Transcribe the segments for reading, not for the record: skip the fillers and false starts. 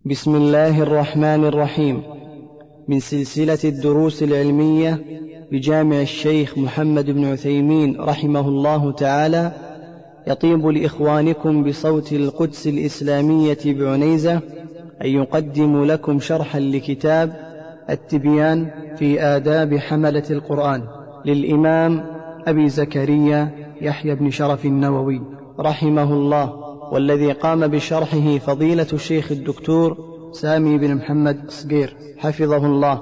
بسم الله الرحمن الرحيم. من سلسلة الدروس العلمية بجامع الشيخ محمد بن عثيمين رحمه الله تعالى، يطيب لإخوانكم بصوت القدس الإسلامية بعنيزة أن يقدم لكم شرحا لكتاب التبيان في آداب حملة القرآن للإمام أبي زكريا يحيى بن شرف النووي رحمه الله، والذي قام بشرحه فضيلة الشيخ الدكتور سامي بن محمد صقير حفظه الله.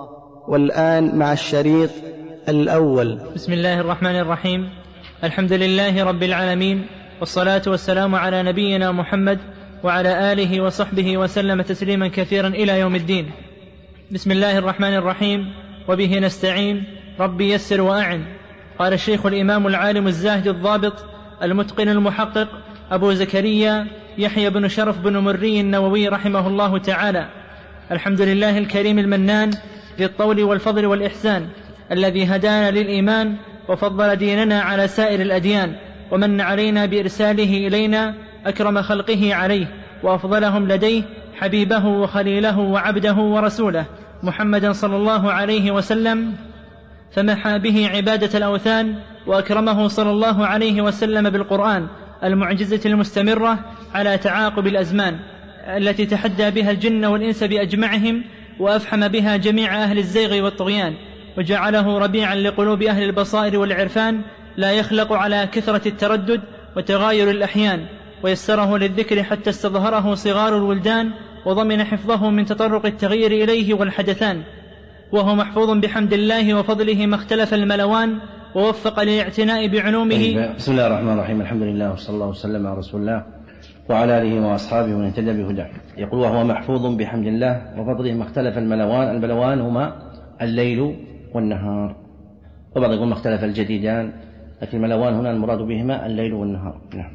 والآن مع الشريط الأول. بسم الله الرحمن الرحيم. الحمد لله رب العالمين، والصلاة والسلام على نبينا محمد وعلى آله وصحبه وسلم تسليما كثيرا إلى يوم الدين. بسم الله الرحمن الرحيم، وبه نستعين، ربي يسر وأعن. قال الشيخ الإمام العالم الزاهد الضابط المتقن المحقق أبو زكريا يحيى بن شرف بن مري النووي رحمه الله تعالى: الحمد لله الكريم المنان ذي الطول والفضل والإحسان، الذي هدانا للإيمان وفضل ديننا على سائر الأديان، ومن علينا بإرساله إلينا أكرم خلقه عليه وأفضلهم لديه، حبيبه وخليله وعبده ورسوله محمدا صلى الله عليه وسلم، فمحى به عبادة الأوثان، وأكرمه صلى الله عليه وسلم بالقرآن المعجزة المستمرة على تعاقب الأزمان، التي تحدى بها الجن والإنس بأجمعهم، وأفحم بها جميع أهل الزيغ والطغيان، وجعله ربيعا لقلوب أهل البصائر والعرفان، لا يخلق على كثرة التردد وتغاير الأحيان، ويسره للذكر حتى استظهره صغار الولدان، وضمن حفظه من تطرق التغيير إليه والحدثان، وهو محفوظ بحمد الله وفضله ما اختلف الملوان، ووفق للاعتناء بعلومه. بسم الله الرحمن الرحيم. الحمد لله وصلى الله وسلم على رسول الله وعلى آله وأصحابه ومن اهتدى بهداه. يقول: وهو محفوظ بحمد الله وفضله ما اختلف الملوان. الملوان هما الليل والنهار، وبعض يقول ما اختلف الجديدان، لكن الملوان هنا المراد بهما الليل والنهار. نعم.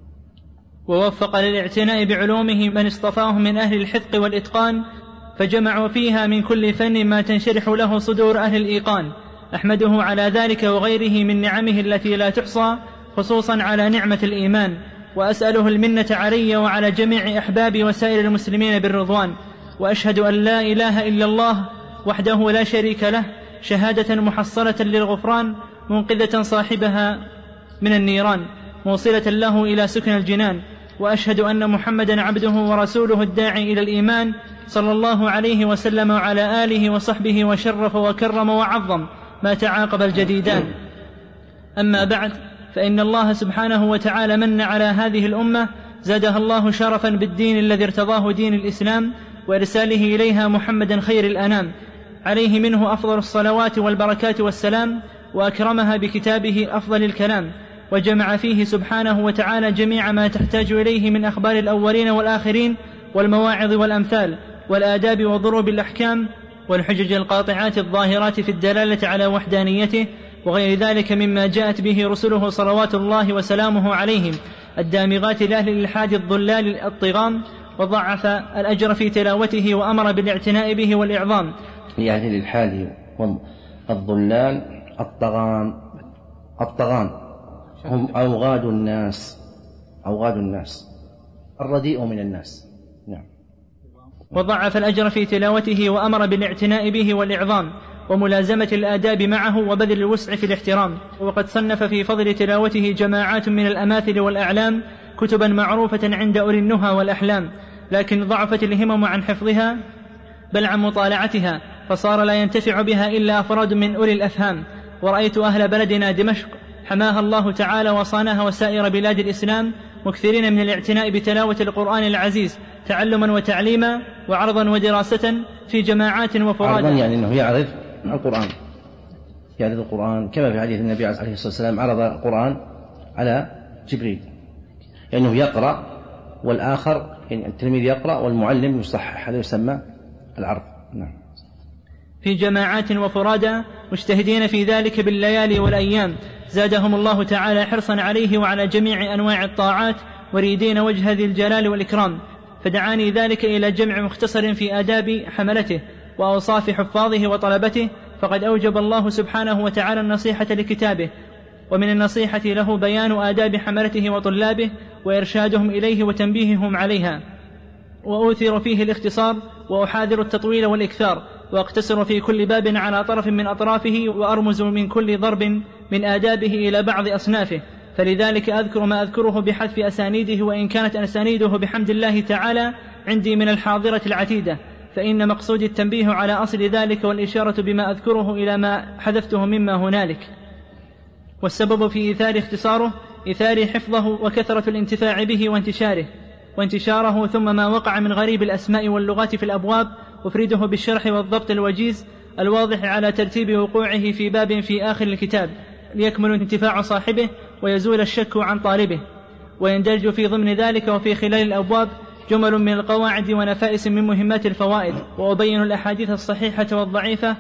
ووفق للاعتناء بعلومه من اصطفاهم من أهل الحذق والإتقان، فجمعوا فيها من كل فن ما تنشرح له صدور أهل الإيقان. أحمده على ذلك وغيره من نعمه التي لا تحصى، خصوصا على نعمة الإيمان، وأسأله المنة علي وعلى جميع أحبابي وسائر المسلمين بالرضوان. وأشهد أن لا إله إلا الله وحده لا شريك له، شهادة محصلة للغفران، منقذة صاحبها من النيران، موصلة له إلى سكن الجنان. وأشهد أن محمدا عبده ورسوله الداعي إلى الإيمان، صلى الله عليه وسلم وعلى آله وصحبه وشرف وكرم وعظم ما تعاقب الجديدان. أما بعد، فإن الله سبحانه وتعالى من على هذه الأمة، زادها الله شرفا بالدين الذي ارتضاه دين الإسلام، وإرساله إليها محمدا خير الأنام، عليه منه أفضل الصلوات والبركات والسلام، وأكرمها بكتابه أفضل الكلام، وجمع فيه سبحانه وتعالى جميع ما تحتاج إليه من أخبار الأولين والآخرين، والمواعظ والأمثال، والآداب وضروب الأحكام، والحجج القاطعات الظاهرات في الدلالة على وحدانيته، وغير ذلك مما جاءت به رسله صلوات الله وسلامه عليهم، الدامغات لأهل الإلحاد الضلال الطغام، وضعف الأجر في تلاوته، وأمر بالاعتناء به والإعظام. لأهل الإلحاد الضلال الطغام هم أوغاد الناس الرديء من الناس. نعم. وضعف الأجر في تلاوته، وأمر بالاعتناء به والإعظام، وملازمة الآداب معه، وبذل الوسع في الاحترام. وقد صنف في فضل تلاوته جماعات من الأماثل والأعلام كتبا معروفة عند أولي النهى والأحلام، لكن ضعفت الهمم عن حفظها بل عن مطالعتها، فصار لا ينتفع بها إلا أفراد من أولي الأفهام. ورأيت أهل بلدنا دمشق حماها الله تعالى وصانها وسائر بلاد الإسلام مكثرين من الاعتناء بتلاوة القرآن العزيز، تعلما وتعليما، وعرضا ودراسة في جماعات وفرادى. عرضا يعني أنه يعرض القرآن كما في حديث النبي عليه الصلاة والسلام: عرض القرآن على جبريل، لأنه يقرأ والآخر يعني التلميذ يقرأ والمعلم يصحح، هذا يسمى العرض. نعم. في جماعات وفرادى مجتهدين في ذلك بالليالي والأيام، زادهم الله تعالى حرصا عليه وعلى جميع أنواع الطاعات، وريدين وجه ذي الجلال والإكرام. فدعاني ذلك إلى جمع مختصر في آداب حملته وأوصاف حفاظه وطلبته، فقد أوجب الله سبحانه وتعالى النصيحة لكتابه، ومن النصيحة له بيان آداب حملته وطلابه، وإرشادهم إليه وتنبيههم عليها. وأوثر فيه الاختصار وأحاذر التطويل والإكثار، وأقتصر في كل باب على طرف من أطرافه، وأرمز من كل ضرب من آدابه إلى بعض أصنافه. فلذلك أذكر ما أذكره بحذف أسانيده، وإن كانت أسانيده بحمد الله تعالى عندي من الحاضرة العتيدة، فإن مقصود التنبيه على أصل ذلك والإشارة بما أذكره إلى ما حذفته مما هنالك. والسبب في إيثار اختصاره إيثار حفظه وكثرة الانتفاع به وانتشاره، ثم ما وقع من غريب الأسماء واللغات في الأبواب أفرده بالشرح والضبط الوجيز الواضح على ترتيب وقوعه في باب في آخر الكتاب، ليكمل انتفاع صاحبه ويزول الشك عن طالبه. ويندرج في ضمن ذلك وفي خلال الأبواب جمل من القواعد ونفائس من مهمات الفوائد، وأبين الأحاديث الصحيحة والضعيفة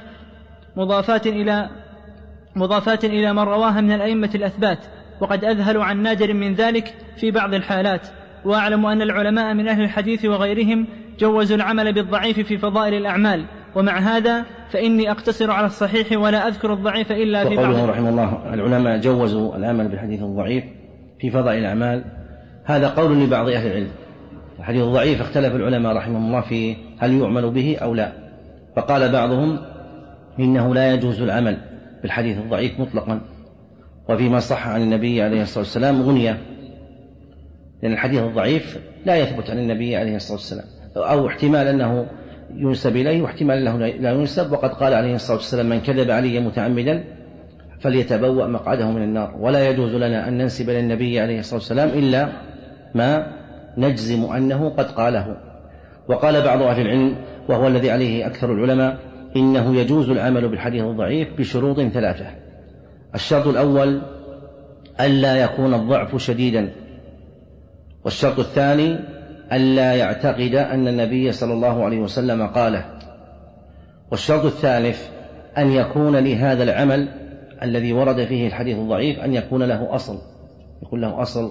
مضافات إلى من رواها من الأئمة الأثبات، وقد أذهل عن نادر من ذلك في بعض الحالات. وأعلم أن العلماء من أهل الحديث وغيرهم جوزوا العمل بالضعيف في فضائل الأعمال، ومع هذا فإني أقتصر على الصحيح ولا أذكر الضعيف إلا في بعض. وقوله رحمه الله العلماء جوزوا العمل بالحديث الضعيف في فضائل الأعمال، هذا قول لبعض أهل العلم. الحديث الضعيف اختلف العلماء رحمهم الله في هل يعمل به أو لا، فقال بعضهم إنه لا يجوز العمل بالحديث الضعيف مطلقا، وفيما صح عن النبي عليه الصلاة والسلام غنية، لأن الحديث الضعيف لا يثبت عن النبي عليه الصلاة والسلام، أو احتمال أنه ينسب إليه واحتمال أنه لا ينسب. وقد قال عليه الصلاة والسلام من كذب علي متعمدا فليتبوأ مقعده من النار. ولا يجوز لنا أن ننسب إلى النبي عليه الصلاة والسلام إلا ما نجزم أنه قد قاله. وقال بعض أهل العلم وهو الذي عليه أكثر العلماء إنه يجوز العمل بالحديث الضعيف بشروط 3. الشرط الأول ألا يكون الضعف شديدا، والشرط الثاني ألا يعتقد أن النبي صلى الله عليه وسلم قاله، والشرط الثالث أن يكون لهذا العمل الذي ورد فيه الحديث الضعيف أن يكون له أصل.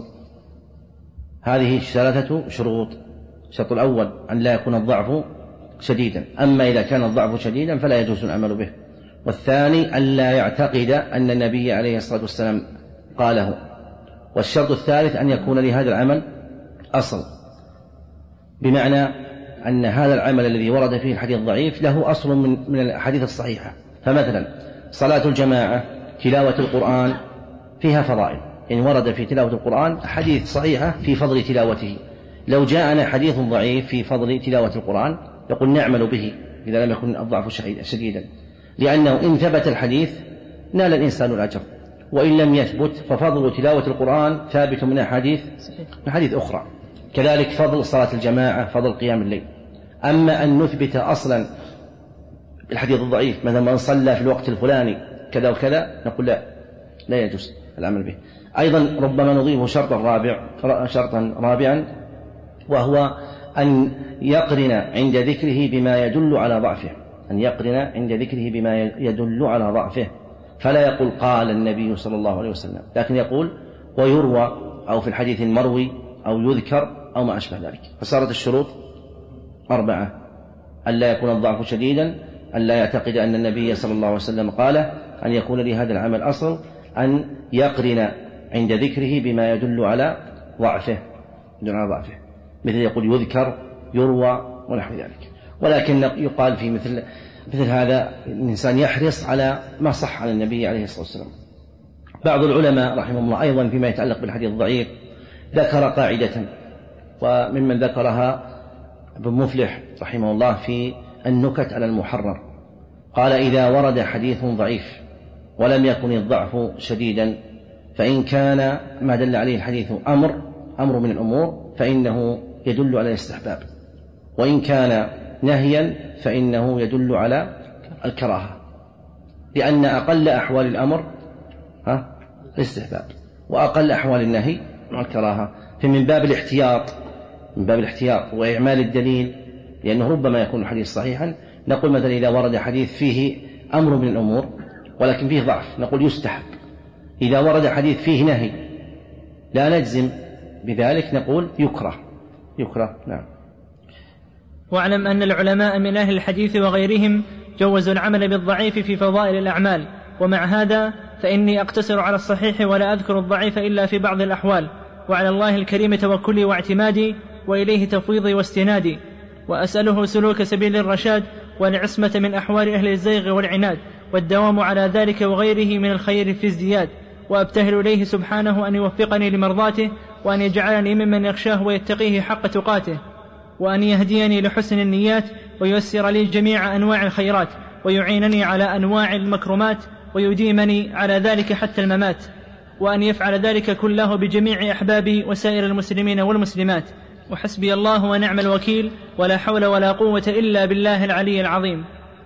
هذه 3 شروط. الشرط الأول أن لا يكون الضعف شديدا، أما إذا كان الضعف شديدا فلا يجوز العمل به. والثاني أن لا يعتقد أن النبي عليه الصلاة والسلام قاله. والشرط الثالث أن يكون لهذا العمل أصل، بمعنى أن هذا العمل الذي ورد فيه الحديث الضعيف له أصل من الأحاديث الصحيحة. فمثلا صلاة الجماعة، تلاوة القرآن فيها فضائل، يعني ورد في تلاوة القرآن حديث صحيحة في فضل تلاوته. لو جاءنا حديث ضعيف في فضل تلاوة القرآن يقول نعمل به إذا لم يكن الضعف شديدا، لأنه إن ثبت الحديث نال الإنسان الأجر، وإن لم يثبت ففضل تلاوة القرآن ثابت من أحاديث أخرى. كذلك فضل صلاة الجماعة، فضل قيام الليل. أما أن نثبت أصلا الحديث الضعيف مثلا من صلى في الوقت الفلاني كذا وكذا نقول لا يجوز العمل به. أيضا ربما نضيف شرطا رابعا، وهو أن يقرن عند ذكره بما يدل على ضعفه، فلا يقول قال النبي صلى الله عليه وسلم، لكن يقول ويروى، أو في الحديث المروي، أو يذكر، أو ما أشبه ذلك. فصارت الشروط 4: أن لا يكون الضعف شديدا، أن لا يعتقد أن النبي صلى الله عليه وسلم قاله، أن يكون لهذا العمل أصل، أن يقرن عند ذكره بما يدل على ضعفه، مثل يقول يذكر، يروى، ونحو ذلك. ولكن يقال في مثل هذا الإنسان يحرص على ما صح عن النبي عليه الصلاة والسلام. بعض العلماء رحمه الله أيضا فيما يتعلق بالحديث الضعيف ذكر قاعدة، وممن ذكرها ابن مفلح رحمه الله في النكت على المحرر، قال إذا ورد حديث ضعيف ولم يكن الضعف شديدا فإن كان ما دل عليه الحديث أمر من الأمور فإنه يدل على الاستحباب، وإن كان نهيا فإنه يدل على الكراهة، لأن أقل أحوال الأمر الاستحباب، وأقل أحوال النهي الكراهة. فمن باب الاحتياط وإعمال الدليل، لأنه ربما يكون الحديث صحيحا، نقول مثلا إذا ورد حديث فيه أمر من الأمور ولكن فيه ضعف نقول يستحب. إذا ورد حديث فيه نهي لا نجزم بذلك، نقول يكره. نعم. واعلم أن العلماء من أهل الحديث وغيرهم جوزوا العمل بالضعيف في فضائل الأعمال، ومع هذا فإني أقتصر على الصحيح ولا أذكر الضعيف إلا في بعض الأحوال، وعلى الله الكريم توكلي واعتمادي، وإليه تفويضي واستنادي، وأسأله سلوك سبيل الرشاد والعصمة من أحوال أهل الزيغ والعناد، والدوام على ذلك وغيره من الخير في ازدياد، وأبتهل إليه سبحانه أن يوفقني لمرضاته، وأن يجعلني ممن يخشاه ويتقيه حق تقاته، وأن يهديني لحسن النيات، وييسر لي جميع أنواع الخيرات، ويعينني على أنواع المكرمات، ويديمني على ذلك حتى الممات، وأن يفعل ذلك كله بجميع أحبابي وسائر المسلمين والمسلمات. وحسبي الله ونعم الوكيل، ولا حول ولا قوة إلا بالله العلي العظيم.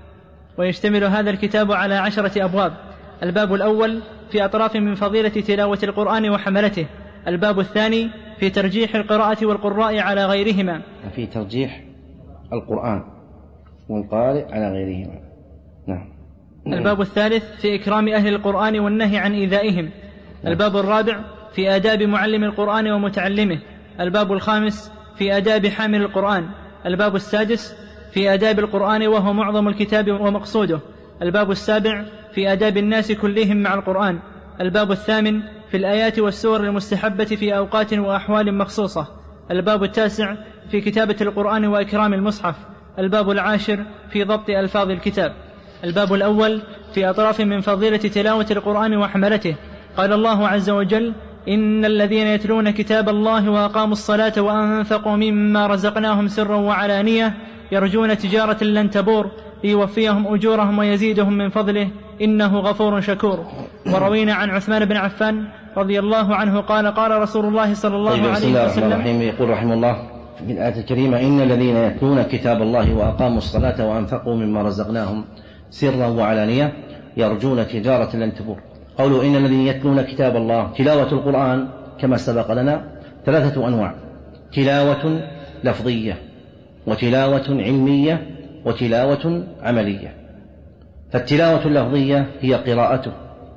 ويشتمل هذا الكتاب على 10 أبواب. الباب الأول في أطراف من فضيلة تلاوة القرآن وحملته. الباب الثاني في ترجيح القراءة والقراء على غيرهما. في ترجيح القرآن والقارئ على غيرهما. نعم. الباب الثالث في إكرام أهل القرآن والنهي عن إيذائهم. الباب الرابع في آداب معلم القرآن ومتعلمه. الباب الخامس في آداب حامل القرآن. الباب السادس في آداب القرآن وهو معظم الكتاب ومقصوده. الباب السابع في آداب الناس كلهم مع القرآن. الباب الثامن في الآيات والسور المستحبة في أوقات وأحوال مخصوصة. الباب التاسع في كتابة القرآن وإكرام المصحف. الباب العاشر في ضبط ألفاظ الكتاب. الباب الأول في أطراف من فضيلة تلاوة القرآن وحملته. قال الله عز وجل: إن الذين يتلون كتاب الله وأقاموا الصلاة وأنفقوا مما رزقناهم سرا وعلانية يرجون تجارة لن تبور ليوفيهم أجورهم ويزيدهم من فضله إنه غفور شكور. وروينا عن عثمان بن عفان رضي الله عنه قال: قال رسول الله صلى الله عليه وسلم. بسم الله الرحمن الرحيم. يقول رحمه الله في الآية الكريمة: إن الذين يتلون كتاب الله وأقاموا الصلاة وأنفقوا مما رزقناهم سرا وعلانية يرجون تجارة لن تبور. قوله إن الذين يتلون كتاب الله، تلاوة القرآن كما سبق لنا 3 أنواع: تلاوة لفظية، وتلاوة علمية، وتلاوة عملية. فالتلاوة اللفظية هي قراءته،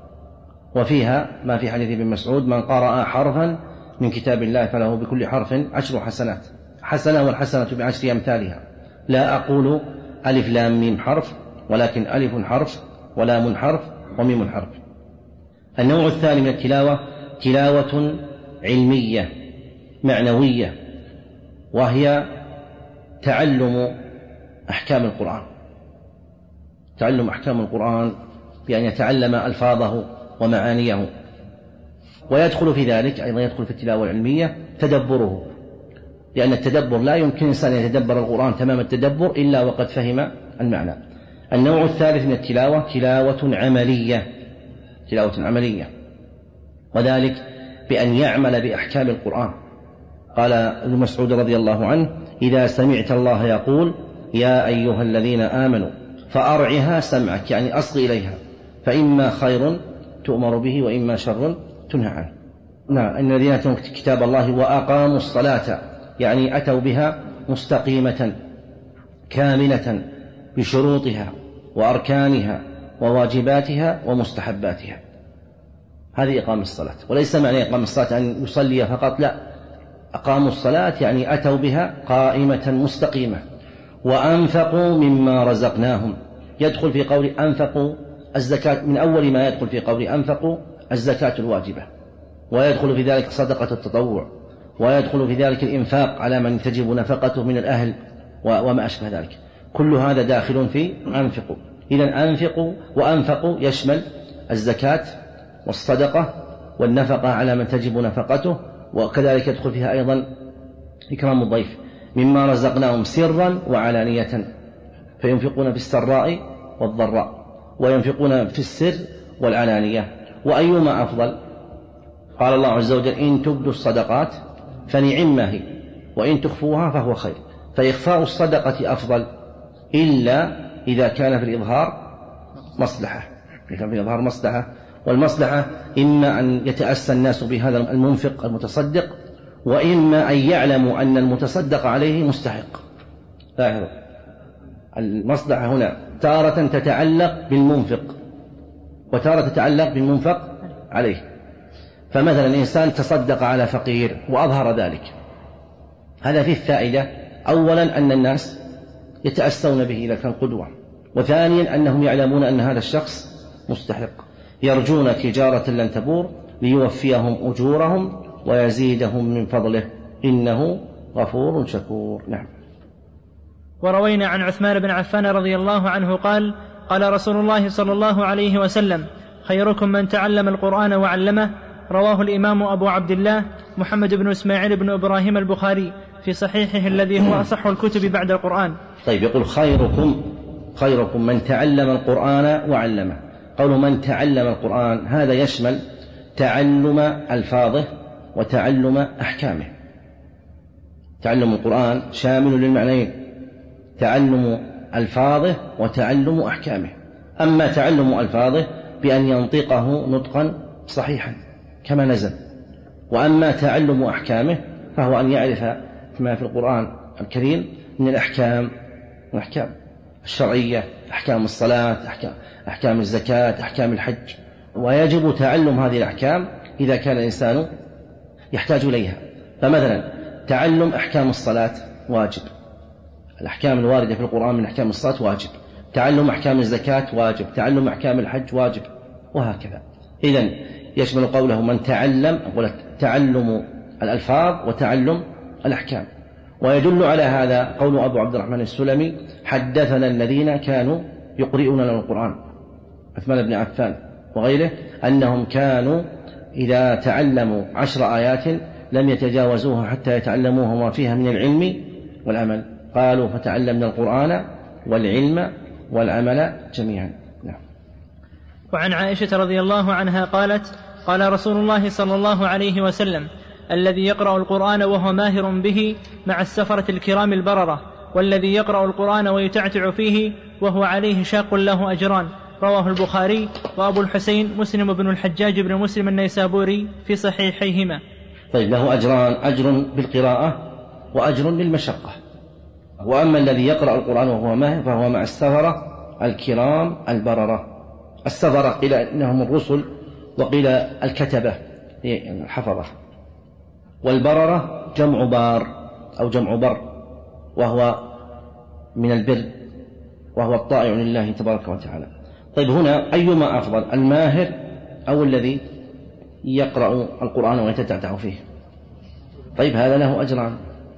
وفيها ما في حديث ابن مسعود: من قرأ حرفا من كتاب الله فله بكل حرف 10 حسنات، حسنة والحسنة ب10 أمثالها. لا أقول ألف لام ميم حرف، ولكن ألف حرف ولام حرف وميم حرف. النوع الثاني من التلاوة تلاوة علمية معنوية، وهي تعلم أحكام القرآن، تعلم أحكام القرآن بأن يتعلم ألفاظه ومعانيه. ويدخل في ذلك أيضا، يدخل في التلاوة العلمية تدبره، لأن التدبر لا يمكن إنسان يتدبر القرآن تمام التدبر إلا وقد فهم المعنى. النوع الثالث من التلاوة تلاوة عملية، تلاوة عملية، وذلك بأن يعمل بأحكام القرآن. قال ابن مسعود رضي الله عنه: إذا سمعت الله يقول يا أيها الذين آمنوا فأرعها سمعك، يعني أصغ إليها، فإما خير تؤمر به وإما شر تنهى عنه. نعم. إن الذين يتلون كتاب الله وأقاموا الصلاة، يعني أتوا بها مستقيمة كاملة بشروطها وأركانها وواجباتها ومستحباتها. هذه إقام الصلاة، وليس معنى إقام الصلاة أن يصلي فقط، لا، أقاموا الصلاة يعني أتوا بها قائمة مستقيمة. وأنفقوا مما رزقناهم، يدخل في قول أنفقوا الزكاة، من أول ما يدخل في قول أنفقوا الزكاة الواجبة، ويدخل في ذلك صدقة التطوع، ويدخل في ذلك الإنفاق على من تجب نفقته من الأهل وما أشبه ذلك. كل هذا داخل في أنفقوا. إذن أنفقوا وأنفقوا يشمل الزكاة والصدقة والنفقة على من تجب نفقته، وكذلك يدخل فيها أيضا إكرام الضيف. مما رزقناهم سرا وعلانية، فينفقون في السراء والضراء، وينفقون في السر والعلانية. وأيما أفضل؟ قال الله عز وجل: إن تبدوا الصدقات فنعما هي، وإن تخفوها فهو خير. فإخفاء الصدقة أفضل، إلا إذا كان في الإظهار مصلحة، إذا كان في الإظهار مصلحة. والمصلحة إما أن يتأسى الناس بهذا المنفق المتصدق، وإما أن يعلموا أن المتصدق عليه مستحق. لاحظوا، المصلحة هنا تارة تتعلق بالمنفق، وتارة تتعلق بالمنفق عليه. فمثلا إنسان تصدق على فقير وأظهر ذلك، هذا فيه فائدة: أولا أن الناس يتأسون به إذا كان قدوة، وثانيا أنهم يعلمون أن هذا الشخص مستحق. يرجون تجارة لن تبور ليوفيهم أجورهم ويزيدهم من فضله إنه غفور شكور. نعم. وروينا عن عثمان بن عفان رضي الله عنه قال: قال رسول الله صلى الله عليه وسلم: خيركم من تعلم القرآن وعلمه. رواه الإمام أبو عبد الله محمد بن إسماعيل بن إبراهيم البخاري في صحيحه الذي هو أصح الكتب بعد القرآن. طيب، يقول خيركم من تعلم القرآن وعلمه. قول من تعلم القرآن هذا يشمل تعلم ألفاظه وتعلم أحكامه. تعلم القرآن شامل للمعنيين، تعلم ألفاظه وتعلم أحكامه. أما تعلم ألفاظه بأن ينطقه نطقا صحيحا كما نزل، وأما تعلم أحكامه فهو أن يعرف ما في القرآن الكريم من الأحكام الشرعية، أحكام الصلاة، أحكام الزكاة، أحكام الحج. ويجب تعلم هذه الأحكام إذا كان الإنسان يحتاج إليها. فمثلا تعلم أحكام الصلاة واجب، الأحكام الواردة في القرآن من أحكام الصلاة واجب، تعلم أحكام الزكاة واجب، تعلم أحكام الحج واجب، وهكذا. إذن يشمل قوله من تعلم الألفاظ وتعلم الأحكام. ويدل على هذا قول أبو عبد الرحمن السلمي: حدثنا الذين كانوا يقرؤون لنا القرآن، عثمان بن عفان وغيره، أنهم كانوا إذا تعلموا 10 آيات لم يتجاوزوها حتى يتعلموها ما فيها من العلم والعمل. قالوا: فتعلمنا القرآن والعلم والعمل جميعا. نعم. وعن عائشة رضي الله عنها قالت: قال رسول الله صلى الله عليه وسلم: الذي يقرأ القرآن وهو ماهر به مع السفرة الكرام البررة، والذي يقرأ القرآن ويتعتع فيه وهو عليه شاق له أجران. رواه البخاري وأبو الحسين مسلم بن الحجاج بن مسلم النيسابوري في صحيحيهما. طيب، له أجران: أجر بالقراءة وأجر للمشقة. وأما الذي يقرأ القرآن وهو ماهر فهو مع السفرة الكرام البررة. السفرة قيل إنهم الرسل، وقيل الكتبة الحفظة. والبررة جمع بار أو جمع بر، وهو من البر، وهو الطائع لله تبارك وتعالى. طيب، هنا أيما أفضل، الماهر أو الذي يقرأ القرآن ويتتعتع فيه؟ طيب، هذا له أجران.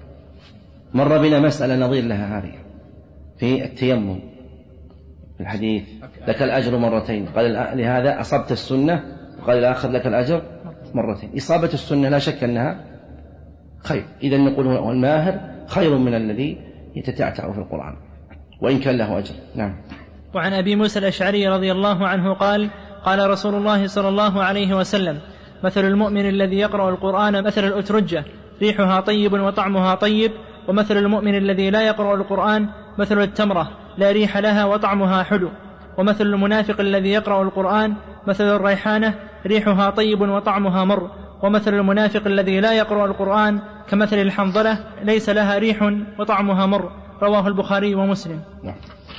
مر بنا مسألة نظير لها هذه في التيمم في الحديث: لك الأجر مرتين. قال لهذا أصبت السنة، وقال الآخر لك الأجر مرتين. إصابة السنة لا شك أنها خير. إذن نقول الماهر خير من الذي يتتعتع في القرآن وإن كان له أجر. نعم. وعن أبي موسى الأشعري رضي الله عنه قال: قال رسول الله صلى الله عليه وسلم: مثل المؤمن الذي يقرأ القرآن مثل الأترجة، ريحها طيب وطعمها طيب. ومثل المؤمن الذي لا يقرأ القرآن مثل التمرة، لا ريح لها وطعمها حلو. ومثل المنافق الذي يقرأ القرآن مثل الريحانة، ريحها طيب وطعمها مر. ومثل المنافق الذي لا يقرأ القرآن كمثل الحنظلة، ليس لها ريح وطعمها مر. رواه البخاري ومسلم. نعم.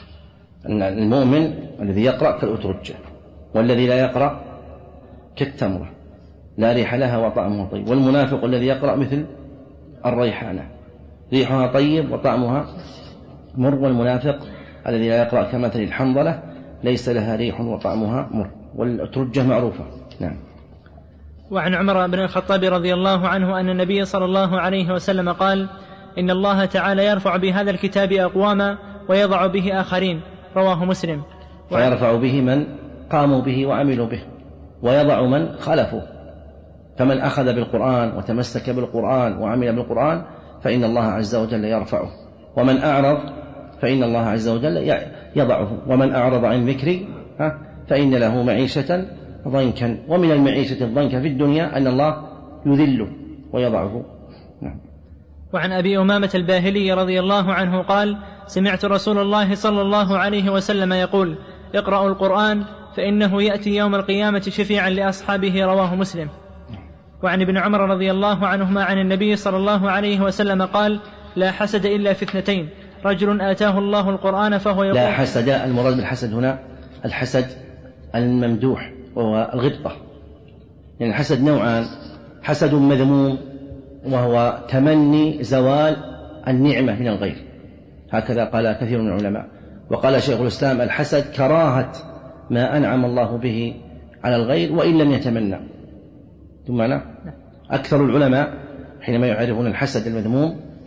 المؤمن الذي يقرأ كالأترجة، والذي لا يقرأ كالتمرة، لا ريح لها وطعمها طيب. والمنافق الذي يقرأ مثل الريحانة، ريحها طيب وطعمها مر. والمنافق الذي لا يقرأ كمثل الحنظلة، ليس لها ريح وطعمها مر. والأترجة معروفة. نعم. وعن عمر بن الخطاب رضي الله عنه أن النبي صلى الله عليه وسلم قال: إن الله تعالى يرفع بهذا الكتاب أقواما ويضع به آخرين. رواه مسلم. فيرفع به من قاموا به وعملوا به، ويضع من خالفوا. فمن أخذ بالقرآن وتمسك بالقرآن وعمل بالقرآن فإن الله عز وجل يرفعه، ومن أعرض فإن الله عز وجل يضعه. ومن أعرض عن ذكري فإن له معيشة ضنكا. ومن المعيشة الضنكا في الدنيا أن الله يذله ويضعه. نعم. وعن أبي أمامة الباهلي رضي الله عنه قال: سمعت رسول الله صلى الله عليه وسلم يقول: اقرأوا القرآن فإنه يأتي يوم القيامة شفيعا لأصحابه. رواه مسلم. وعن ابن عمر رضي الله عنهما عن النبي صلى الله عليه وسلم قال: لا حسد إلا في اثنتين: رجل آتاه الله القرآن فهو يقول. لا حسد، المراد بالحسد هنا الحسد الممدوح وهو الغبطة. يعني الحسد نوعان: حسد مذموم وهو تمني زوال النعمة من الغير، هكذا قال كثير من العلماء. وقال شيخ الإسلام: الحسد كراهة ما أنعم الله به على الغير وإن لم يتمنى. ثم أكثر العلماء حينما يعرفون الحسد المذموم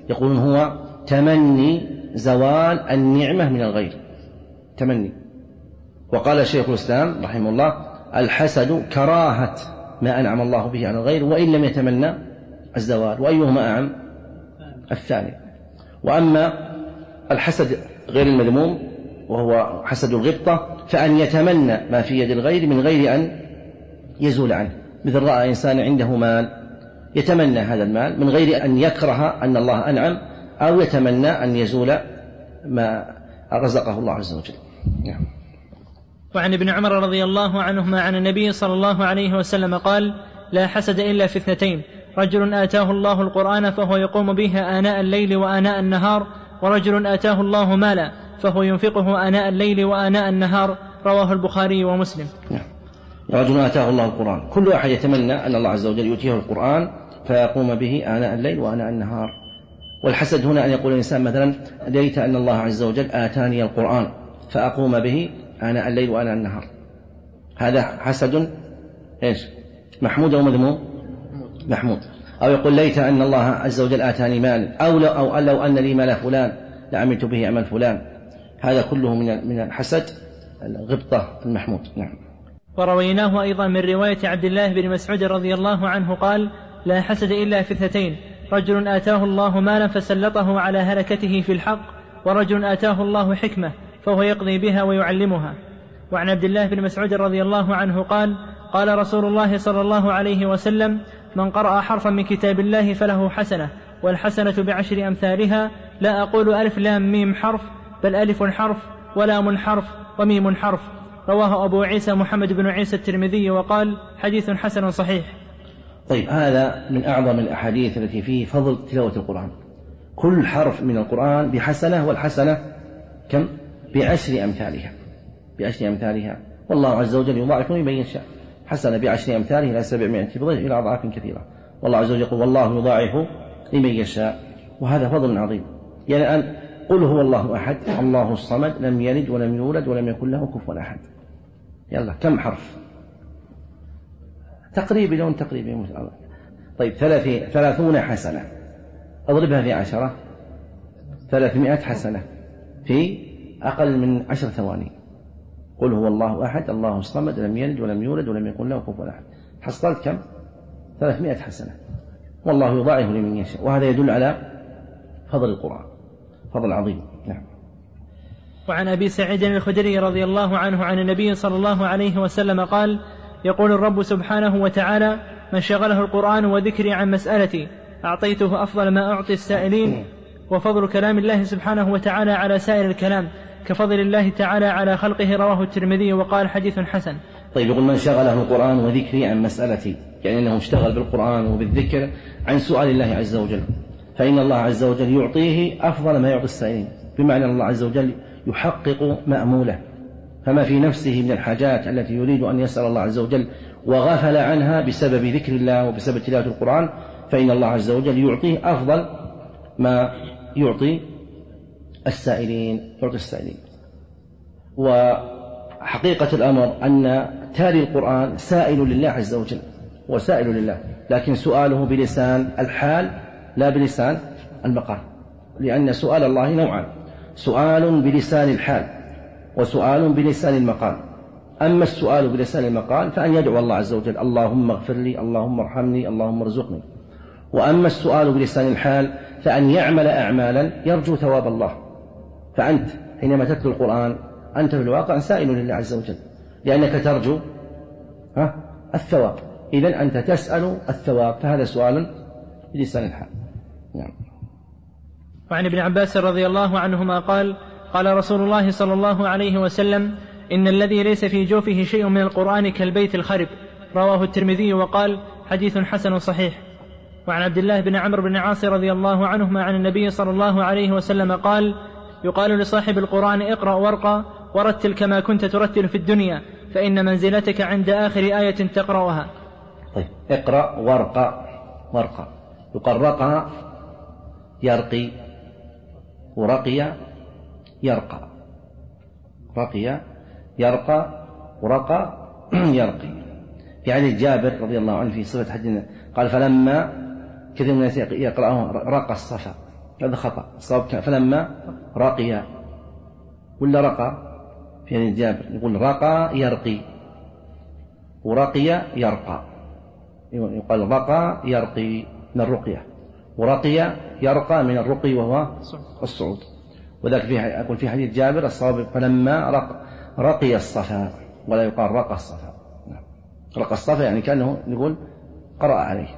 يقولون هو تمني زوال النعمة من الغير، تمني. وقال شيخ الإسلام رحمه الله: الحسد كراهة ما أنعم الله به على الغير وإن لم يتمنى الزوال، وأيهما أعم؟ الثاني. وأما الحسد غير المذموم وهو حسد الغبطة فأن يتمنى ما في يد الغير من غير أن يزول عنه، مثل رأى إنسان عنده مال يتمنى هذا المال من غير أن يكره أن الله أنعم، أو يتمنى أن يزول ما رزقه الله عز وجل. وعن ابن عمر رضي الله عنهما عن النبي صلى الله عليه وسلم قال: لا حسد إلا في اثنتين: رجل آتاه الله القرآن فهو يقوم به آناء الليل وآناء النهار، ورجل آتاه الله مالا فهو ينفقه آناء الليل وآناء النهار. رواه البخاري ومسلم. رجل آتاه الله القرآن، كل أحد يتمنى أن الله عز وجل يؤتيه القرآن فيقوم به آناء الليل وآناء النهار. والحسد هنا أن يقول الإنسان مثلا: ليت أن الله عز وجل آتاني القرآن فأقوم به آناء الليل وآناء النهار. هذا حسد إيش؟ محمود أو مذموم؟ محمود. أو يقول: ليت أن الله عز وجل آتاني مال، أو لو أن لي مال فلان لعملت به عمل فلان. هذا كله من الحسد الغبطة المحمود. نعم. ورويناه أيضا من رواية عبد الله بن مسعود رضي الله عنه قال: لا حسد إلا في اثنتين: رجل آتاه الله مالا فسلطه على هلكته في الحق، ورجل آتاه الله حكمة فهو يقضي بها ويعلمها. وعن عبد الله بن مسعود رضي الله عنه قال: قال رسول الله صلى الله عليه وسلم: من قرأ حرفا من كتاب الله فله حسنة، والحسنة بعشر أمثالها، لا أقول ألف لام ميم حرف، بل ألف حرف ولام حرف وميم حرف. رواه أبو عيسى محمد بن عيسى الترمذي وقال: حديث حسن صحيح. طيب، هذا من أعظم الأحاديث التي فيه فضل تلاوة القرآن. كل حرف من القرآن بحسنة، والحسنة كم؟ بعشر أمثالها، بعشر أمثالها. والله عز وجل يضاعف لمن يشاء، حسنة بعشر أمثالها إلى 700 بضعف إلى أضعاف كثيرة. والله عز وجل يقول: والله يضاعف لمن يشاء، وهذا فضل عظيم. يعني أن قل هو الله أحد الله الصمد لم يلد ولم يولد ولم يكن له كفوا أحد. يلا، كم حرف؟ تقريبا لون تقريبا. طيب، 30 حسنة أضربها في 10، 300 حسنة في أقل من 10 ثواني. قل هو الله أحد الله الصمد لم يلد ولم يولد ولم يكن له كفوا أحد. حصلت كم؟ 300 حسنة. والله يضاعف لمن يشاء. وهذا يدل على فضل القرآن، فضل عظيم. نعم. وعن أبي سعيد الخدري رضي الله عنه عن النبي صلى الله عليه وسلم قال: يقول الرب سبحانه وتعالى: من شغله القرآن وذكري عن مسألتي أعطيته أفضل ما أعطي السائلين. وفضل كلام الله سبحانه وتعالى على سائر الكلام كفضل الله تعالى على خلقه. رواه الترمذي وقال: حديث حسن. طيب، يقول: من شغله القرآن وذكري عن مسألتي، يعني أنه اشتغل بالقرآن وبالذكر عن سؤال الله عز وجل، فإن الله عز وجل يعطيه أفضل ما يعطي السائلين، بمعنى أن الله عز وجل يحقق مأموله. فما في نفسه من الحاجات التي يريد أن يسأل الله عز وجل وغفل عنها بسبب ذكر الله وبسبب تلاوة القرآن، فإن الله عز وجل يعطيه أفضل ما يعطي السائلين. وحقيقة الأمر أن تالي القرآن سائل لله عز وجل، وسائل لله، لكن سؤاله بلسان الحال لا بلسان المقال، لأن سؤال الله نوعان: سؤال بلسان الحال وسؤال بلسان المقال. أما السؤال بلسان المقال فأن يدعو الله عز وجل: اللهم اغفر لي، اللهم ارحمني، اللهم ارزقني. وأما السؤال بلسان الحال فأن يعمل أعمالا يرجو ثواب الله. فأنت حينما تتلو القرآن أنت في الواقع سائل لله عز وجل، لأنك ترجو الثواب. إذن أنت تسأل الثواب، فهذا سؤال بلسان الحال. نعم. وعن ابن عباس رضي الله عنهما قال: قال رسول الله صلى الله عليه وسلم: إن الذي ليس في جوفه شيء من القرآن كالبيت الخرب. رواه الترمذي وقال: حديث حسن صحيح. وعن عبد الله بن عمرو بن عاص رضي الله عنهما عن النبي صلى الله عليه وسلم قال: يقال لصاحب القرآن: اقرأ وارقى ورتل كما كنت ترتل في الدنيا، فإن منزلتك عند آخر آية تقرأها. طيب، اقرأ وارقى. يقال رقى يرقي، ورقي يرقى، رقي يرقى، ورقى يرقي. في حديث جابر رضي الله عنه في صفة حديث قال: فلما كثير من الناس يقرأه رقى الصفا، هذا خطأ. الصواب فلما رقي ولا رقى في هذه الجابر، يقول رقى يرقي ورقي يرقى، يقال رقى يرقي من الرقية، ورقي يرقى من الرقي وهو الصعود. وذلك أقول في حديث جابر الصواب فلما رقي الصفا، ولا يقال رقى الصفا. رقى الصفا يعني كأنه يقول قرأ عليه.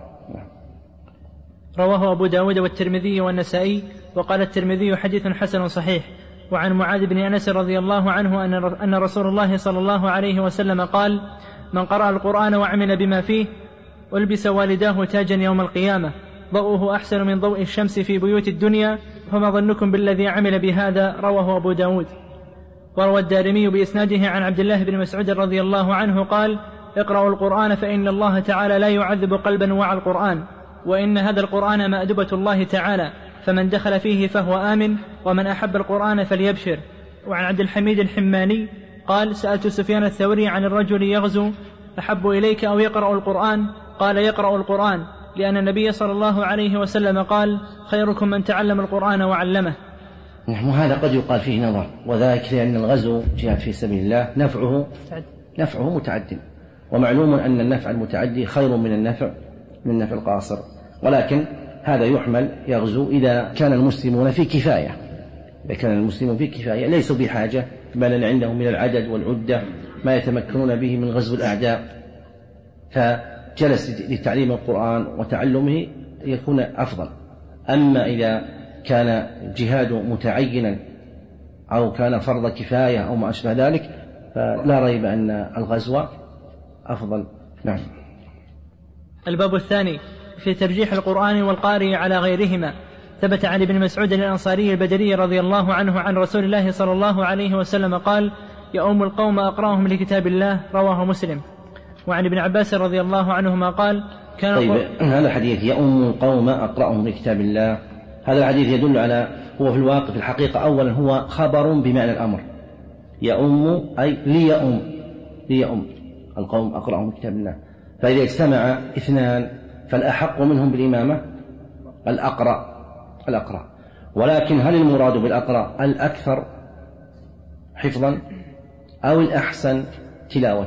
رواه أبو داود والترمذي والنسائي، وقال الترمذي حديث حسن صحيح. وعن معاذ بن أنس رضي الله عنه أن رسول الله صلى الله عليه وسلم قال: من قرأ القرآن وعمل بما فيه ألبس والداه تاجا يوم القيامة، ضوءه أحسن من ضوء الشمس في بيوت الدنيا، فما ظنكم بالذي عمل بهذا؟ رواه أبو داود. وروى الدارمي بإسناده عن عبد الله بن مسعود رضي الله عنه قال: اقرأوا القرآن فإن الله تعالى لا يعذب قلبا وعى القرآن، وإن هذا القرآن مأدبة الله تعالى، فمن دخل فيه فهو آمن، ومن أحب القرآن فليبشر. وعن عبد الحميد الحماني قال: سألت سفيان الثوري عن الرجل يغزو أحب إليك أو يقرأ القرآن؟ قال: يقرأ القرآن، لأن النبي صلى الله عليه وسلم قال: خيركم من تعلم القرآن وعلمه. وهذا قد يقال فيه نظر، وذلك لأن الغزو جهاد في سبيل الله نفعه متعد، ومعلوم أن النفع المتعدي خير من النفع القاصر، ولكن هذا يحمل يغزو إذا كان المسلمون في كفاية، ليسوا بحاجة بل عندهم من العدد والعدة ما يتمكنون به من غزو الأعداء، فجلس لتعليم القرآن وتعلمه يكون أفضل. أما إذا كان جهاد متعينا أو كان فرض كفاية أو ما أشبه ذلك فلا ريب أن الغزو أفضل. نعم. الباب الثاني في ترجيح القرآن والقارئ على غيرهما. ثبت عن ابن مسعود الأنصاري البدري رضي الله عنه عن رسول الله صلى الله عليه وسلم قال: يؤم القوم أقرأهم لكتاب الله، رواه مسلم. وعن ابن عباس رضي الله عنهما قال: طيب، هذا الحديث يؤم القوم أقرأهم لكتاب الله، هذا الحديث يدل على، هو في الواقع في الحقيقة أولا هو خبر بمعنى الأمر، يؤم أي ليؤم القوم أقرأهم لكتاب الله، فإذا اجتمع اثنان فالأحق منهم بالإمامة الأقرأ. ولكن هل المراد بالأقرأ الأكثر حفظا أو الأحسن تلاوة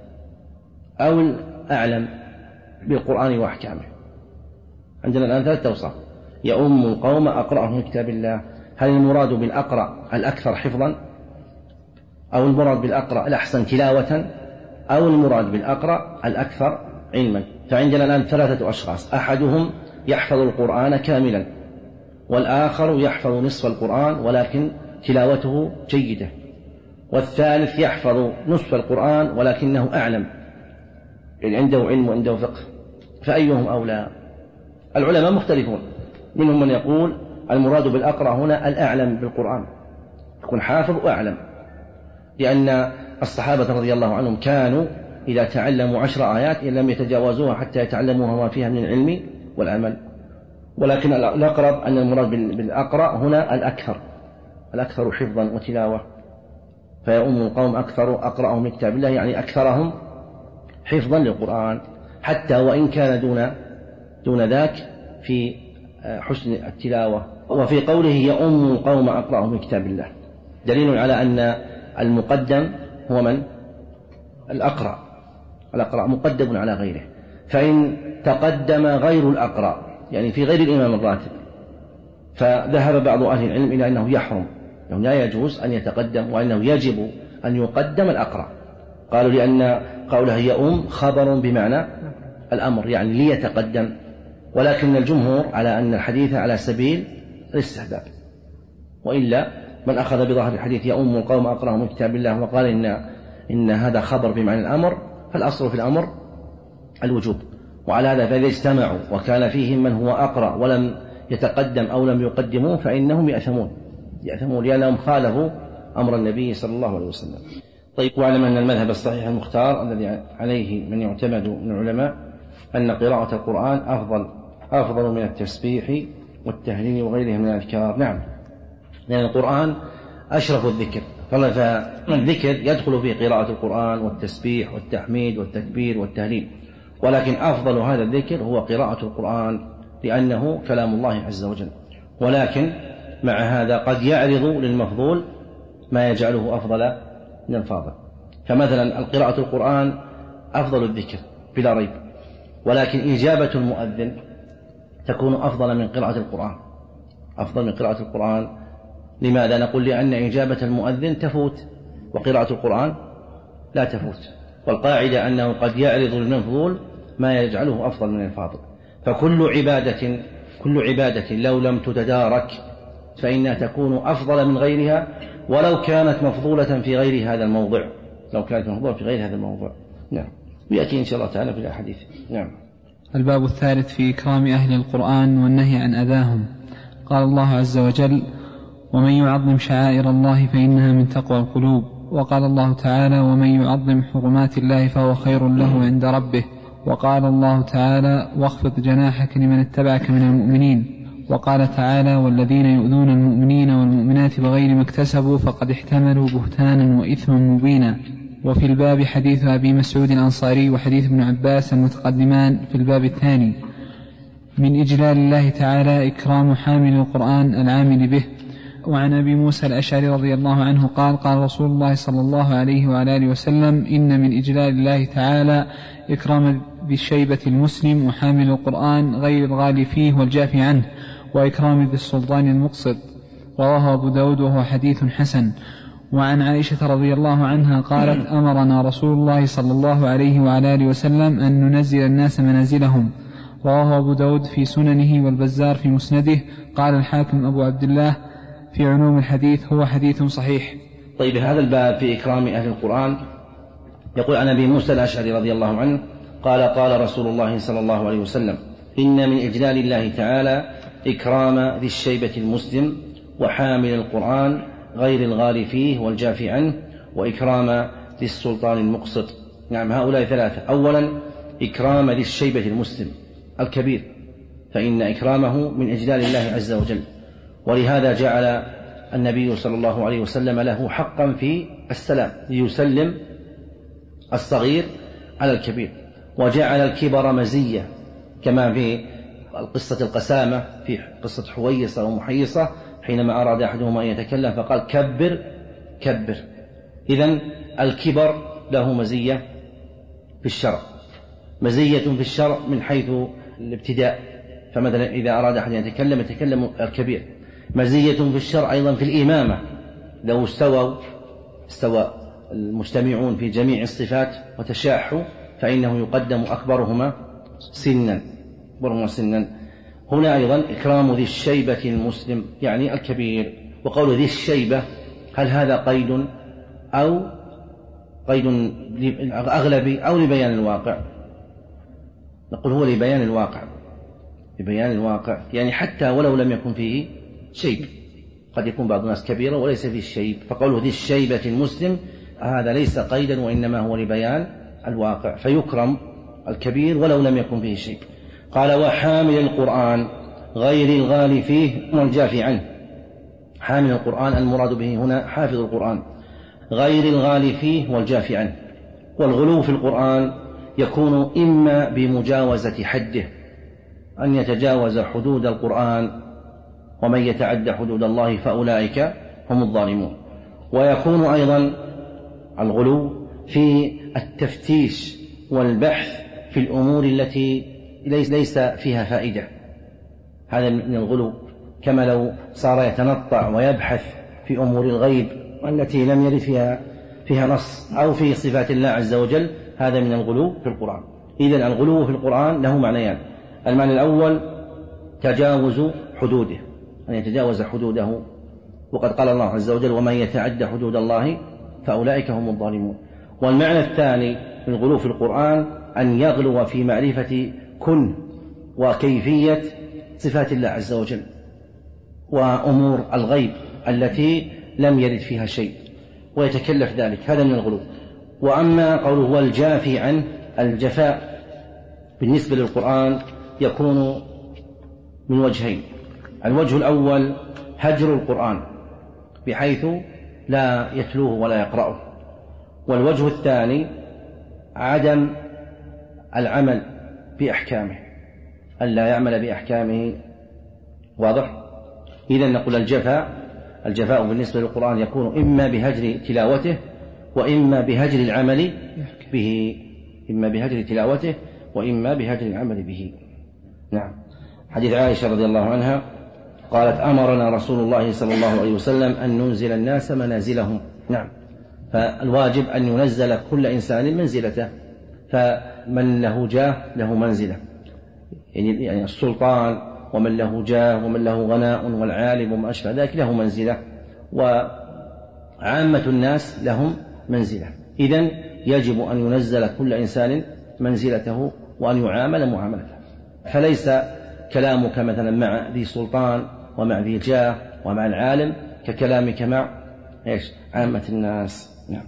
أو الأعلم بالقرآن وأحكامه؟ عندنا الآن ثلاثة أوصاف: يؤم القوم أقرأهم لكتاب الله، هل المراد بالأقرأ الأكثر حفظا أو المراد بالأقرأ الأحسن تلاوة أو المراد بالأقرأ الأكثر علما؟ فعندنا الآن ثلاثة أشخاص: أحدهم يحفظ القرآن كاملا، والآخر يحفظ نصف القرآن ولكن تلاوته جيدة، والثالث يحفظ نصف القرآن ولكنه أعلم، يعني عنده علم وعنده فقه، فأيهم أولى؟ العلماء مختلفون، منهم من يقول المراد بالأقرأ هنا الأعلم بالقرآن، يكون حافظ وأعلم، لأن الصحابة رضي الله عنهم كانوا إذا تعلموا 10 آيات لم يتجاوزوها حتى يتعلموها ما فيها من العلم والعمل. ولكن الأقرب أن المراد بالأقرأ هنا الأكثر حفظا وتلاوة، فيؤم القوم أقرأهم لكتاب الله، يعني أكثرهم حفظا للقرآن، حتى وإن كان دون ذاك في حسن التلاوة. وفي قوله يؤم القوم أقرأهم لكتاب الله دليل على أن المقدم هو من؟ الأقرأ مقدم على غيره، فإن تقدم غير الأقرأ يعني في غير الإمام الراتب فذهب بعض أهل العلم إلى أنه يحرم، أنه لا يجوز أن يتقدم، وأنه يجب أن يقدم الأقرأ. قالوا لأن قوله يؤم خبر بمعنى الأمر، يعني ليتقدم، ولكن الجمهور على أن الحديث على سبيل الاستحباب، وإلا من أخذ بظاهر الحديث يؤم القوم أقرأهم من كتاب الله وقال إن هذا خبر بمعنى الأمر، فالأصل في الأمر الوجوب. وعلى هذا فإذا اجتمعوا وكان فيهم من هو أقرأ ولم يتقدم أو لم يقدموا فإنهم يأثمون لأنهم خالفوا أمر النبي صلى الله عليه وسلم. طيب، واعلم أن المذهب الصحيح المختار الذي عليه من يعتمد من العلماء أن قراءة القرآن أفضل من التسبيح والتهليل وغيرهم من الأذكار. نعم، لأن القرآن أشرف الذكر، فالذكر يدخل فيه قراءة القرآن والتسبيح والتحميد والتكبير والتهليل، ولكن أفضل هذا الذكر هو قراءة القرآن لأنه كلام الله عز وجل. ولكن مع هذا قد يعرض للمفضول ما يجعله أفضل من الفاضل. فمثلا القراءة القرآن أفضل الذكر بلا ريب، ولكن إجابة المؤذن تكون أفضل من قراءة القرآن، أفضل من قراءة القرآن. لماذا؟ نقول لأن إجابة المؤذن تفوت وقراءة القرآن لا تفوت، والقاعدة أنه قد يعرض للمفضول ما يجعله أفضل من الفاضل. فكل عبادة لو لم تتدارك فإنها تكون أفضل من غيرها ولو كانت مفضولة في غير هذا الموضع، نعم. ويأتي إن شاء الله تعالى في الحديث. نعم. الباب الثالث في إكرام أهل القرآن والنهي عن أذاهم. قال الله عز وجل: ومن يعظم شعائر الله فإنها من تقوى القلوب. وقال الله تعالى: ومن يعظم حرمات الله فهو خير له عند ربه. وقال الله تعالى: واخفض جناحك لمن اتبعك من المؤمنين. وقال تعالى: والذين يؤذون المؤمنين والمؤمنات بغير ما اكتسبوا فقد احتملوا بهتانا وإثما مبينا. وفي الباب حديث أبي مسعود الأنصاري وحديث ابن عباس المتقدمان في الباب الثاني. من إجلال الله تعالى إكرام حامل القرآن العامل به. وعن أبي موسى الأشعري رضي الله عنه قال: قال رسول الله صلى الله عليه وعلى آله وسلم: إن من إجلال الله تعالى إكرام ذي الشيبة المسلم وحامل القرآن غير الغالي فيه والجافي عنه، وإكرام ذي السلطان المقسط. رواه أبو داود وهو حديث حسن. وعن عائشة رضي الله عنها قالت: أمرنا رسول الله صلى الله عليه وعلى آله وسلم أن ننزل الناس منازلهم. رواه أبو داود في سننه والبزار في مسنده. قال الحاكم أبو عبد الله في علوم الحديث: هو حديث صحيح. طيب، هذا الباب في إكرام أهل القرآن يقول عن أبي موسى الأشعري رضي الله عنه قال: قال رسول الله صلى الله عليه وسلم: إن من إجلال الله تعالى إكرام ذي الشيبة المسلم وحامل القرآن غير الغالي فيه والجافي عنه، وإكرام ذي السلطان المقسط. نعم، هؤلاء ثلاثة. أولا إكرام ذي الشيبة المسلم الكبير، فإن إكرامه من إجلال الله عز وجل، ولهذا جعل النبي صلى الله عليه وسلم له حقا في السلام ليسلم الصغير على الكبير، وجعل الكبر مزية كما في قصة القسامة في قصة حويصة ومحيصة حينما أراد أحدهما أن يتكلم فقال: كبر كبر. إذن الكبر له مزية في الشرع، مزية في الشرع من حيث الابتداء، فمثلا إذا أراد أحد أن يتكلم الكبير. مزية في الشرع أيضا في الإمامة، لو استوى المجتمعون في جميع الصفات وتشاحوا فإنه يقدم أكبرهما سنا. هنا أيضا إكرام ذي الشيبة المسلم يعني الكبير. وقول ذي الشيبة هل هذا قيد أو قيد أغلبي أو لبيان الواقع؟ نقول هو لبيان الواقع، يعني حتى ولو لم يكن فيه شيب، قد يكون بعض الناس كبيرا وليس فيه الشيب، فقوله ذي الشيبة المسلم هذا ليس قيدا وإنما هو لبيان الواقع، فيكرم الكبير ولو لم يكن فيه شيب. قال: وحامل القرآن غير الغالي فيه والجافي عنه. حامل القرآن المراد به هنا حافظ القرآن، غير الغالي فيه والجافي عنه. والغلو في القرآن يكون إما بمجاوزة حده، أن يتجاوز حدود القرآن، ومن يتعد حدود الله فأولئك هم الظالمون. ويكون أيضا الغلو في التفتيش والبحث في الأمور التي ليس فيها فائدة، هذا من الغلو، كما لو صار يتنطع ويبحث في أمور الغيب التي لم يرد فيها نص، أو في صفات الله عز وجل، هذا من الغلو في القرآن. إذن الغلو في القرآن له معنيان: المعنى الأول تجاوز حدوده، أن يتجاوز حدوده، وقد قال الله عز وجل: ومن يتعد حدود الله فأولئك هم الظالمون. والمعنى الثاني من الغلو في القرآن أن يغلو في معرفة كن وكيفية صفات الله عز وجل وأمور الغيب التي لم يرد فيها شيء ويتكلف ذلك، هذا من الغلو. وأما قوله والجافي عنه، الجفاء بالنسبة للقرآن يكون من وجهين: الوجه الأول هجر القرآن بحيث لا يتلوه ولا يقرأه، والوجه الثاني عدم العمل بأحكامه، ألا يعمل بأحكامه. واضح؟ إذن نقول الجفاء بالنسبة للقرآن يكون إما بهجر تلاوته وإما بهجر العمل به، إما بهجر تلاوته وإما بهجر العمل به. نعم. حديث عائشة رضي الله عنها قالت: أمرنا رسول الله صلى الله عليه وسلم أن ننزل الناس منازلهم. نعم. فالواجب أن ينزل كل إنسان منزلته، فمن له جاه له منزلة، يعني السلطان ومن له جاه ومن له غناء والعالم وما أشبه ذلك له منزلة، وعامة الناس لهم منزلة. إذن يجب أن ينزل كل إنسان منزلته وأن يعامل معاملته، فليس كلامك مثلا مع ذي سلطان ومع ذي جاه ومع العالم ككلامك مع عامة الناس. نعم.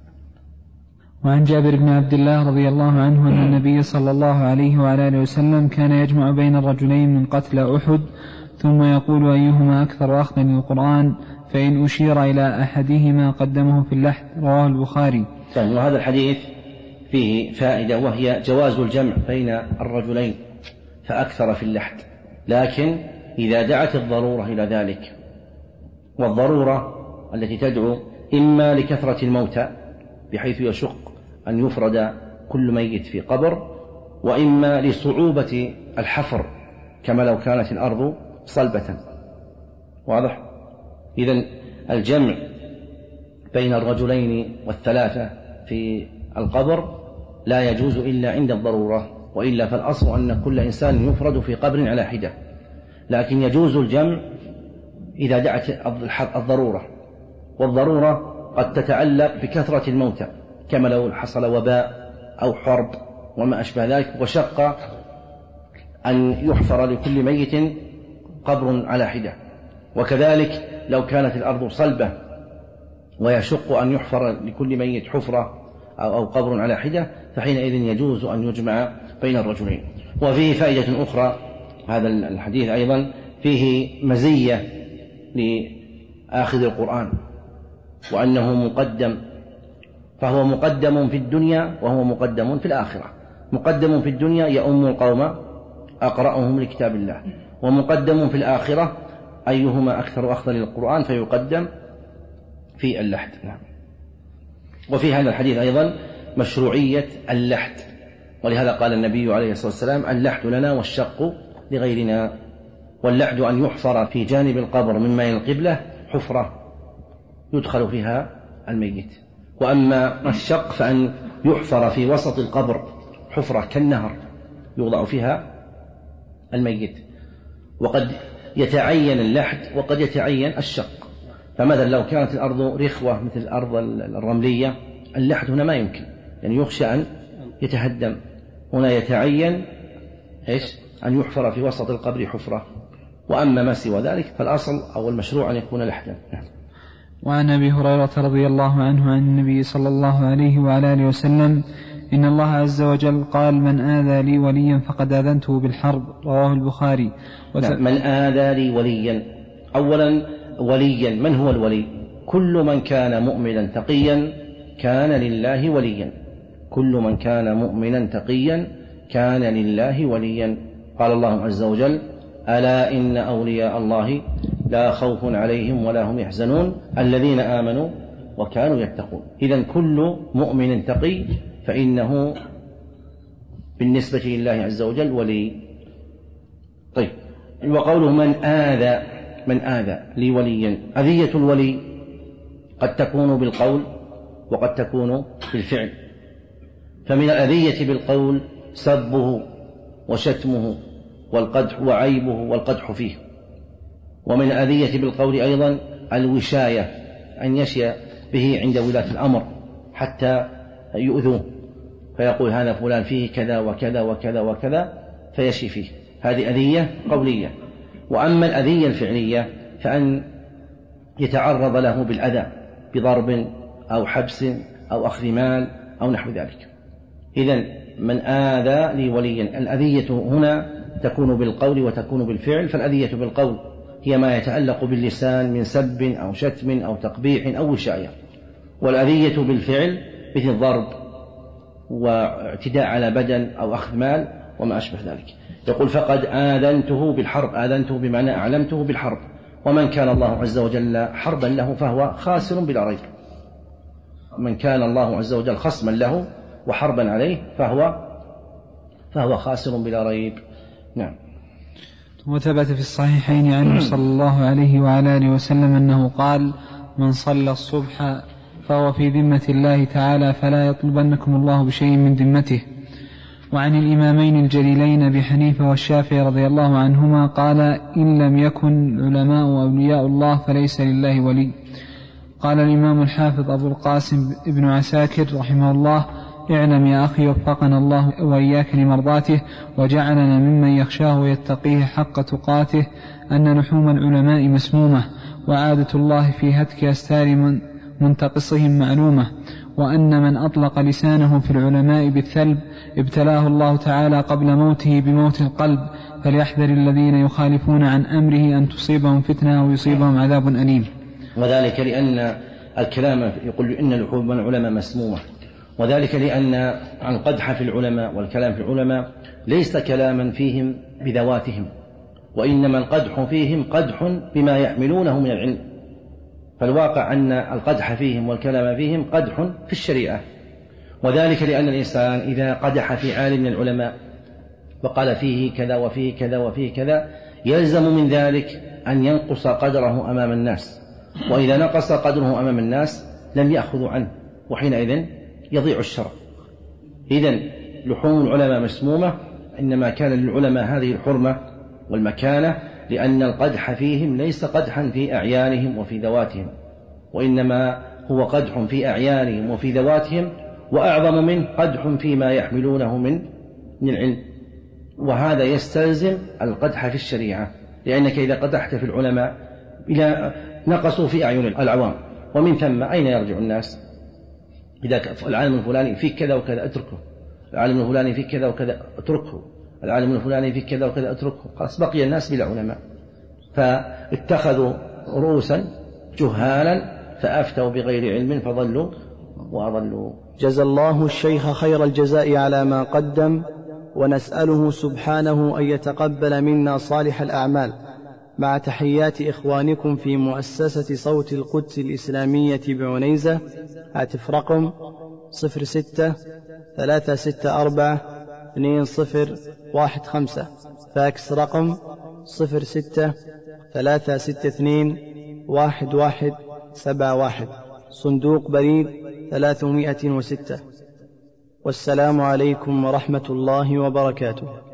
وعن جابر بن عبد الله رضي الله عنه أن النبي صلى الله عليه وعلى آله وسلم كان يجمع بين الرجلين من قتلى أحد ثم يقول: أيهما أكثر أخذا للقرآن؟ فإن أشير إلى أحدهما قدمه في اللحد. رواه البخاري. وهذا الحديث فيه فائدة، وهي جواز الجمع بين الرجلين فأكثر في اللحد، لكن إذا دعت الضرورة إلى ذلك، والضرورة التي تدعو إما لكثرة الموتى بحيث يشق أن يفرد كل ميت في قبر، وإما لصعوبة الحفر كما لو كانت الأرض صلبة. واضح؟ إذن الجمع بين الرجلين والثلاثة في القبر لا يجوز إلا عند الضرورة، وإلا فالأصل أن كل إنسان يفرد في قبر على حدة، لكن يجوز الجمع إذا دعت الضرورة، والضرورة قد تتعلق بكثرة الموتى كما لو حصل وباء أو حرب وما أشبه ذلك، وشق أن يحفر لكل ميت قبر على حدة. وكذلك لو كانت الأرض صلبة ويشق أن يحفر لكل ميت حفرة أو قبر على حدة، فحينئذ يجوز أن يجمع بين الرجلين. وفيه فائدة أخرى، هذا الحديث أيضا فيه مزية لآخذ القرآن، وأنه مقدم، فهو مقدم في الدنيا وهو مقدم في الآخرة. مقدم في الدنيا يؤم القوم أقرأهم لكتاب الله، ومقدم في الآخرة أيهما أكثر أخذا للقرآن فيقدم في اللحد. نعم. وفي هذا الحديث أيضا مشروعية اللحد، ولهذا قال النبي عليه الصلاة والسلام: اللحد لنا والشق لغيرنا. واللحد أن يحفر في جانب القبر من ميل القبلة حفرة يدخل فيها الميت، وأما الشق فأن يحفر في وسط القبر حفرة كالنهر يوضع فيها الميت. وقد يتعين اللحد وقد يتعين الشق، فمثلا لو كانت الأرض رخوة مثل الأرض الرملية، اللحد هنا ما يمكن، يعني يخشى أن يتهدم. هنا يتعين أن يحفر في وسط القبر حفرة، وأما ما سوى ذلك فالأصل أو المشروع أن يكون لحدا. وعن أبي هريرة رضي الله عنه عن النبي صلى الله عليه وعلى آله وسلم: إن الله عز وجل قال: من آذى لي وليا فقد آذنته بالحرب. رواه البخاري. من آذى لي وليا، أولا وليا، من هو الولي؟ كل من كان مؤمنا تقيا كان لله وليا، كل من كان مؤمنا تقيا كان لله وليا. قال الله عز وجل: ألا إن أولياء الله لا خوف عليهم ولا هم يحزنون الذين آمنوا وكانوا يتقون. إذن كل مؤمن تقي فإنه بالنسبة لله عز وجل ولي. طيب، وقوله من آذى لي وليا، أذية الولي قد تكون بالقول وقد تكون بالفعل. فمن الأذية بالقول سبه وشتمه والقدح وعيبه والقدح فيه، ومن الأذية بالقول أيضا الوشاية، أن يشي به عند ولاة الأمر حتى يؤذوه، فيقول هذا فلان فيه كذا وكذا وكذا وكذا فيشي فيه، هذه أذية قولية. وأما الأذية الفعلية فأن يتعرض له بالأذى بضرب أو حبس أو أخذ مال أو نحو ذلك. إذن من آذى لي وليا، الأذية هنا تكون بالقول وتكون بالفعل. فالأذية بالقول هي ما يتعلق باللسان من سب أو شتم أو تقبيح أو وشاية، والأذية بالفعل مثل ضرب واعتداء على بدن أو أخذ مال وما أشبه ذلك. يقول: فقد آذنته بالحرب، آذنته بمعنى أعلمته بالحرب، ومن كان الله عز وجل حربا له فهو خاسر بلا ريب. من كان الله عز وجل خصما له وحربا عليه فهو خاسر بلا ريب. نعم. وثبت في الصحيحين عنه صلى الله عليه وعلى آله وسلم أنه قال: من صلى الصبح فهو في ذمة الله تعالى فلا يطلبنكم الله بشيء من ذمته. وعن الإمامين الجليلين أبي حنيفة والشافعي رضي الله عنهما قال: إن لم يكن العلماء وأولياء الله فليس لله ولي. قال الإمام الحافظ أبو القاسم ابن عساكر رحمه الله: اعلم يا أخي وفقنا الله وإياك لمرضاته وجعلنا ممن يخشاه ويتقيه حق تقاته أن لحوم العلماء مسمومة، وعادة الله في هتك أستار منتقصهم معلومة، وأن من أطلق لسانه في العلماء بالثلب ابتلاه الله تعالى قبل موته بموت القلب، فليحذر الذين يخالفون عن أمره أن تصيبهم فتنة أو يصيبهم عذاب أليم. وذلك لأن الكلام يقول إن لحوم العلماء مسمومة، وذلك لأن القدح في العلماء والكلام في العلماء ليس كلاما فيهم بذواتهم، وإنما القدح فيهم قدح بما يحملونه من العلم. فالواقع أن القدح فيهم والكلام فيهم قدح في الشريعة، وذلك لأن الإنسان إذا قدح في عالم من العلماء وقال فيه كذا وفيه كذا وفيه كذا يلزم من ذلك أن ينقص قدره أمام الناس، وإذا نقص قدره أمام الناس لم يأخذوا عنه، وحينئذ يضيع الشرع. إذن لحوم العلماء مسمومة، إنما كان للعلماء هذه الحرمة والمكانة لأن القدح فيهم ليس قدحا في أعيانهم وفي ذواتهم، وإنما هو قدح في أعيانهم وفي ذواتهم، وأعظم منه قدح فيما يحملونه من العلم، وهذا يستلزم القدح في الشريعة، لأنك إذا قدحت في العلماء إلى نقصوا في أعين العوام، ومن ثم أين يرجع الناس؟ إذا العالم الفلاني فيه كذا وكذا اتركه، العالم الفلاني فيه كذا وكذا اتركه، العالم الفلاني فيه كذا وكذا اتركه، خلاص بقي الناس بلا علماء، فاتخذوا رؤوسا جهالا فأفتوا بغير علم فضلوا وأضلوا. جزى الله الشيخ خير الجزاء على ما قدم، ونسأله سبحانه أن يتقبل منا صالح الأعمال، مع تحيات إخوانكم في مؤسسة صوت القدس الإسلامية بعنيزة. هاتف رقم 06-364-2015، فاكس رقم 06-362-1171، صندوق بريد 306. والسلام عليكم ورحمة الله وبركاته.